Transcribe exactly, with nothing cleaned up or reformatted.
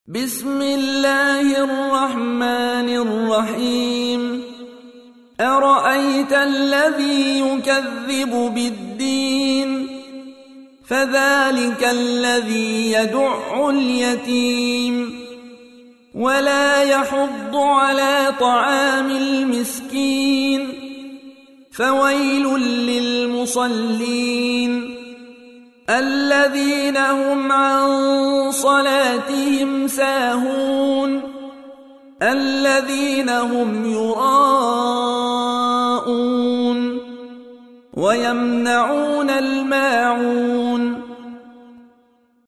بسم الله الرحمن الرحيم أرأيت الذي يكذب بالدين فذلك الذي يدع اليتيم ولا يحض على طعام المسكين فويل للمصلين الذين هم عن صلاتهم ساهون الذين هم يراءون ويمنعون الماعون